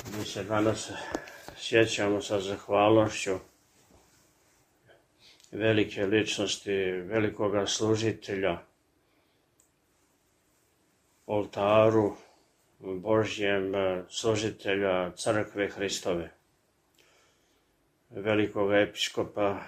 Mi se danas sjećamo sa zahvalnošću velike ličnosti, velikoga služitelja, oltaru Božjem, služitelja Crkve Hristove, velikog episkopa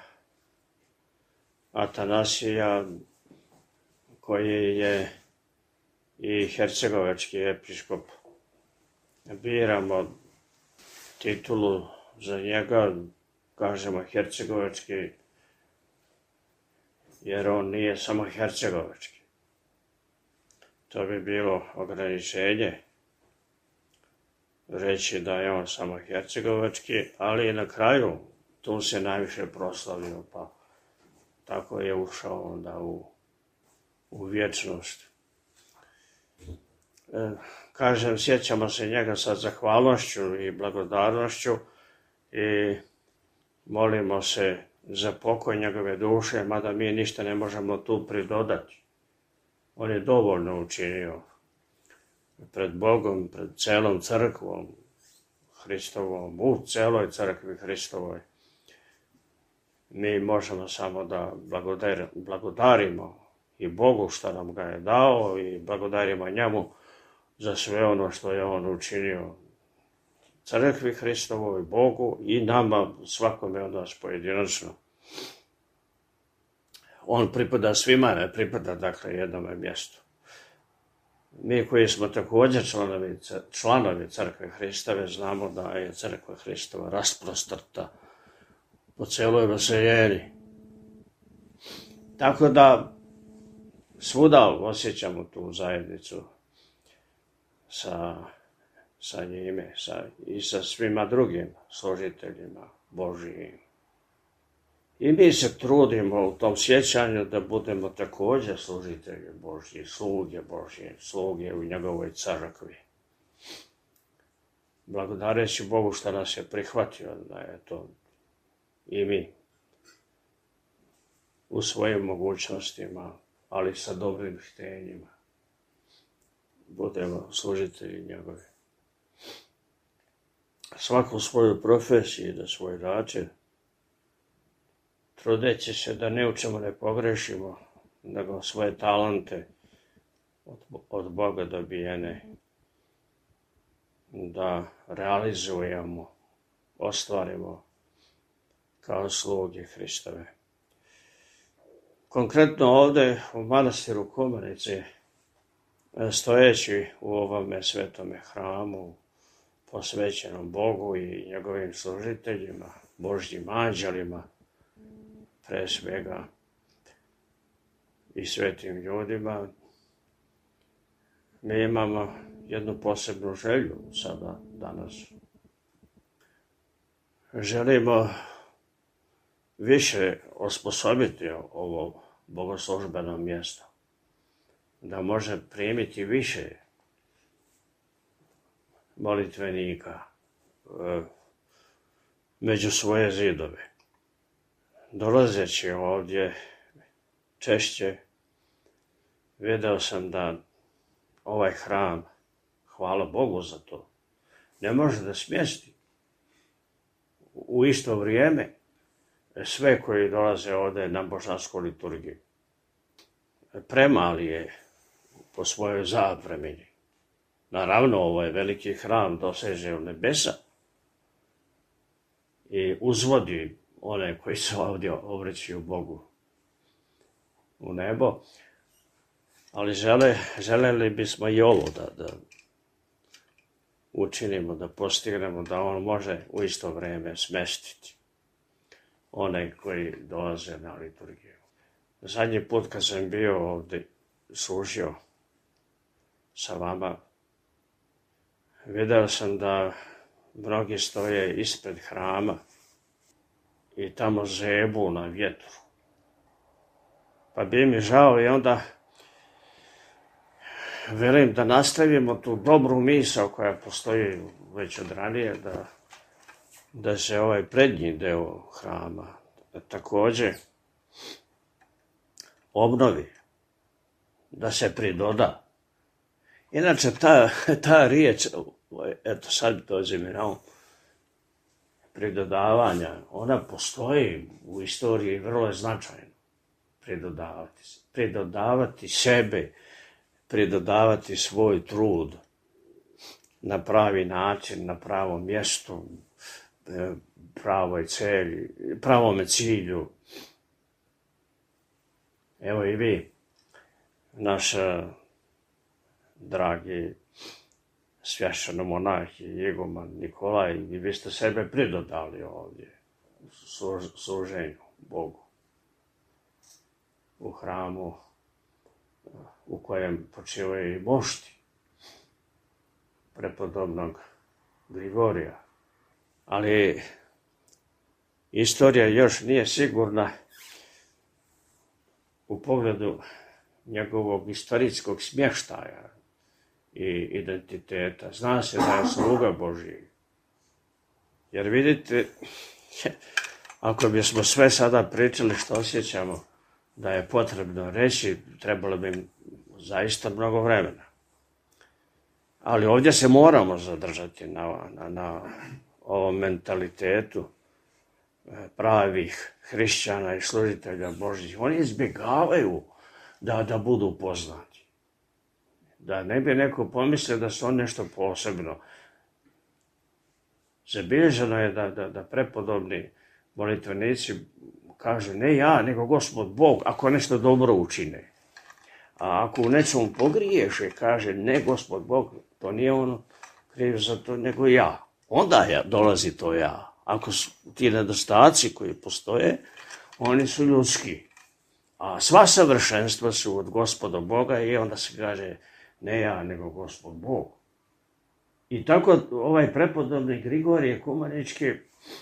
Atanasija, koji je i hercegovački episkop. Biramo titulu za njega, kažemo hercegovački, jer on nije samo hercegovački. To bi bilo ograničenje reći da je on samo hercegovački, ali na kraju tu se najviše proslavio, pa tako je ušao onda u vječnost. Kažem, sjećamo se njega sa zahvalnošću i blagodarnošću i molimo se za pokoj njegove duše, mada mi ništa ne možemo tu pridodati. On je dovoljno učinio pred Bogom, pred celom crkvom Hristovom, u celoj crkvi Hristovoj. Mi možemo samo da blagodarimo i Bogu što nam ga je dao i blagodarimo njemu za sve ono što je on učinio crkvi Hristovoj, Bogu i nama, svakome od nas pojedinačno. On pripada svima, ne pripada dakle jednome mjestu. Mi koji smo također članovi crkve Hristove znamo da je crkva Hristova rasprostrta po celoj vaseljeni. Tako da svuda osjećamo tu zajednicu sa njime i sa svima drugim služiteljima Božijim. I mi se trudimo u tom sjećanju da budemo također služitelji Božji, sluge Božje, sluge u njegovoj crkvi. Blagodareći Bogu što nas je prihvatio da je to i mi u svojim mogućnostima, ali sa dobrim htenjima budemo služitelji njegove. Svaku svoju profesiju da svoj način, trudeći se da ne u čemu ne pogrešimo, nego svoje talente od Boga dobijene da realizujemo, ostvarimo kao sluge Hristove. Konkretno ovdje u manastiru Kumanici, stojeći u ovome svetome hramu, posvećenom Bogu i njegovim služiteljima, Božjim anđelima, pre svega, i svetim ljudima, mi imamo jednu posebnu želju sada, danas. Želimo više osposobiti ovo bogoslužbeno mjesto, da može primiti više molitvenika među svoje zidove. Dolazeći ovdje češće, video sam da ovaj hram, hvala Bogu za to, ne može da smjesti u isto vrijeme sve koji dolaze ovdje na božansku liturgiju. Premali je po svojoj zapremini. Naravno, ovo je veliki hram, doseže u nebesa i uzvodi one koji se ovdje obraćaju Bogu u nebo, ali želeli bismo i ovo da učinimo, da postignemo, da on može u isto vrijeme smestiti one koji dolaze na liturgiju. Zadnji put kad sam bio ovdje služio sa vama, vidio sam da mnogi stoje ispred hrama i tamo zebu na vjetru. Pa bi mi žao i onda velim da nastavimo tu dobru misao koja postoji već od ranije, da se ovaj prednji deo hrama također obnovi, da se pridoda. Inače, ta riječ eto sad dođe mi na pridodavanja, ona postoji u istoriji, vrlo je značajno pridodavati sebe, pridodavati svoj trud na pravi način, na pravom mjestu, pravome cilju. Evo i vi, naš dragi svjašćenomonah i iguman Nikolaj, i vi ste sebe pridodali ovdje služenju Bogu u hramu u kojem počivaju i mošti prepodobnog Grigorija. Ali istorija još nije sigurna u pogledu njegovog istorijskog smještaja i identiteta. Zna se da je sluga Božji. Jer vidite, ako bismo sve sada pričali što osjećamo da je potrebno reći, trebalo bi zaista mnogo vremena. Ali ovdje se moramo zadržati na ovom mentalitetu pravih hrišćana i služitelja Božjih. Oni izbjegavaju da budu poznati. Da ne bi neko pomislio da su on nešto posebno. Zabilježeno je da prepodobni molitvenici kažu ne ja, nego Gospod Bog, ako nešto dobro učine. A ako u nečemu pogriješe, kaže ne Gospod Bog, to nije ono kriv za to, nego ja. Onda dolazi to ja. Ako su ti nedostaci koji postoje, oni su ljudski. A sva savršenstva su od Gospoda Boga i onda se kaže ne ja, nego Gospod Bog. I tako ovaj prepodobni Grigorije Kumanički,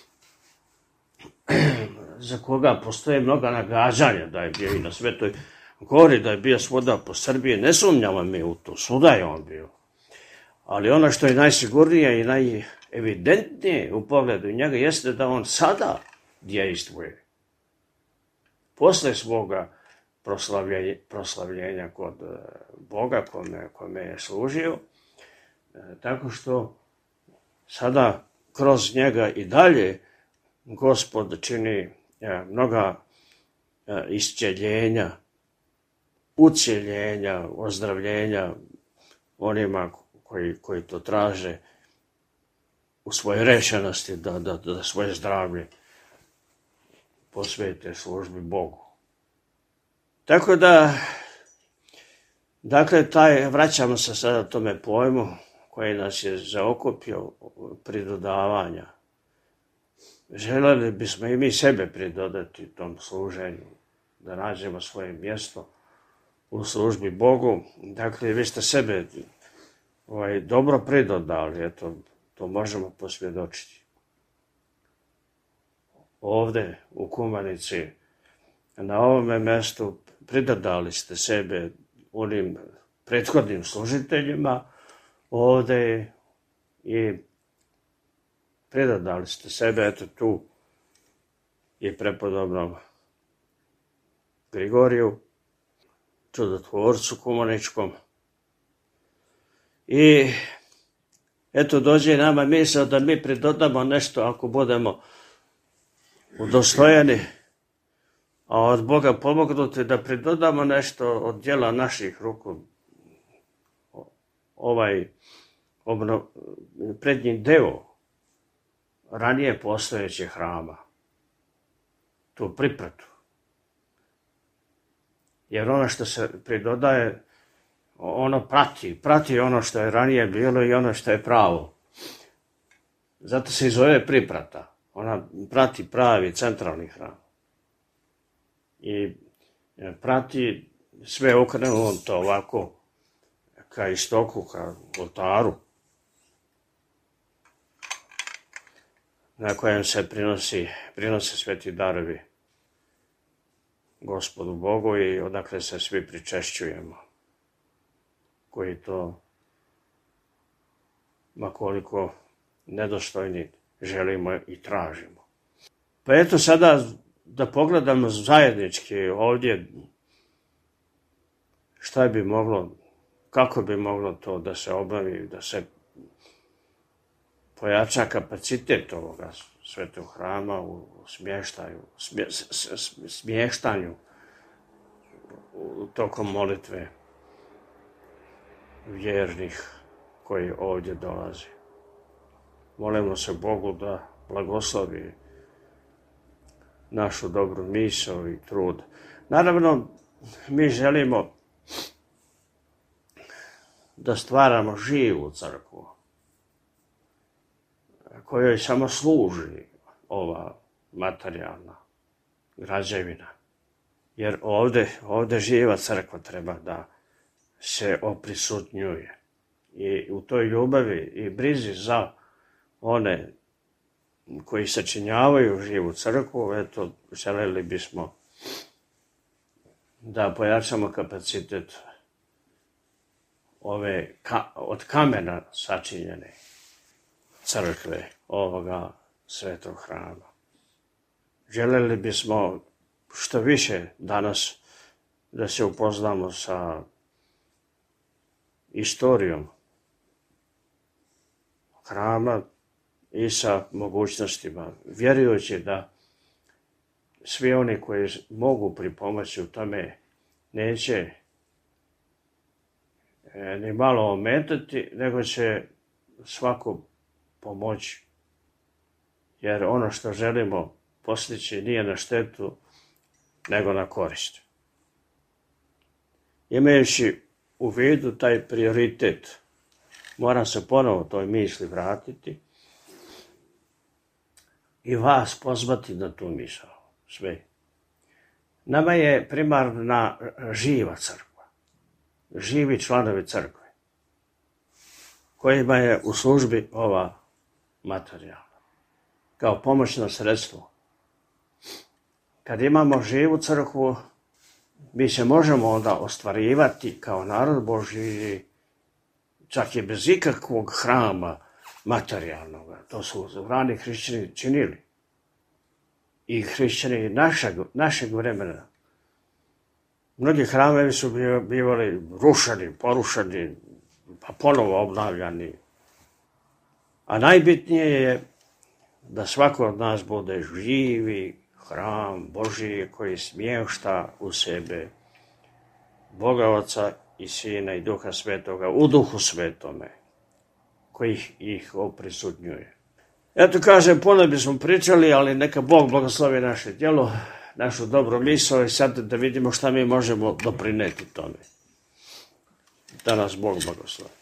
za koga postoje mnoga nagađanja da je bio i na Svetoj Gori, da je bio svuda po Srbiji, ne sumnjamo mi u to, svuda je on bio. Ali ono što je najsigurnije i najevidentnije u pogledu njega jeste da on sada djejstvuje. Posle svoga proslavljenja kod Boga kome je služio, tako što sada kroz njega i dalje Gospod čini mnoga iscjeljenja, ucjeljenja, ozdravljenja onima koji to traže u svojoj rešenosti da svoje zdravlje posvete službi Bogu. Tako da, dakle, vraćamo se sada tome pojmu koji nas je zaokupio pridodavanja. Želeli bismo i mi sebe pridodati tom služenju, da nađemo svoje mjesto u službi Bogu. Dakle, vi ste sebe dobro pridodali, eto, to možemo posvjedočiti. Ovdje u Kumanici, na ovome mjestu, pridodali ste sebe onim prethodnim služiteljima ovdje i pridodali ste sebe, eto tu i prepodobnom Grigoriju, čudotvorcu Kumaničkom. I eto dođe nama misao da mi pridodamo nešto ako budemo udostojeni, a od Boga pomognuti da pridodamo nešto od djela naših ruku. Prednji deo ranije postojećeg hrama, tu pripratu. Jer ono što se pridodaje, ono prati ono što je ranije bilo i ono što je pravo. Zato se i zove priprata. Ona prati pravi centralni hram. I prati sve okrenuto ovako ka istoku, ka oltaru, na kojem se prinose sveti darovi Gospodu Bogu i odakle se svi pričešćujemo, koji to, makoliko nedostojni, želimo i tražimo. Pa eto sada da pogledamo zajednički ovdje šta bi moglo, kako bi moglo to da se obavi, da se pojača kapacitet ovoga svetog hrama u smještanju tokom molitve vjernih koji ovdje dolazi. Molimo se Bogu da blagoslovi našu dobru misao i trud. Naravno, mi želimo da stvaramo živu crkvu, kojoj samo služi ova materijalna građevina. Jer ovdje živa crkva treba da se oprisutnjuje. I u toj ljubavi i brizi za one koji sačinjavaju živu crkvu, eto, želeli bismo da pojačamo kapacitet ove od kamena sačinjene crkve, ovoga svetog hrama. Želeli bismo što više danas da se upoznamo sa istorijom hrama i sa mogućnostima, vjerujući da svi oni koji mogu pripomoći u tome neće ni malo ometati, nego će svako pomoći. Jer ono što želimo postići nije na štetu, nego na korist. Imajući u vidu taj prioritet, moram se ponovo toj misli vratiti i vas pozvati na tu misao, sve. Nama je primarna živa crkva, živi članovi crkve, kojima je u službi ova materijalna, kao pomoćno sredstvo. Kad imamo živu crkvu, mi se možemo onda ostvarivati kao narod Božji, čak i bez ikakvog hrama materijalnog. To su rani hrišćani činili. I hrišćani našeg vremena. Mnogi hramovi su bivali rušeni, porušeni, pa ponovo obnavljani. A najbitnije je da svako od nas bude živi hram Božji koji smješta u sebe Boga Oca i Sina i Duha Svetoga u Duhu Svetome, koji ih oprisutnjuje. Eto kažem, puno bismo pričali, ali neka Bog blagoslovi naše djelo, našu dobru misao i sad da vidimo šta mi možemo doprineti tome. Da nas Bog blagoslovi.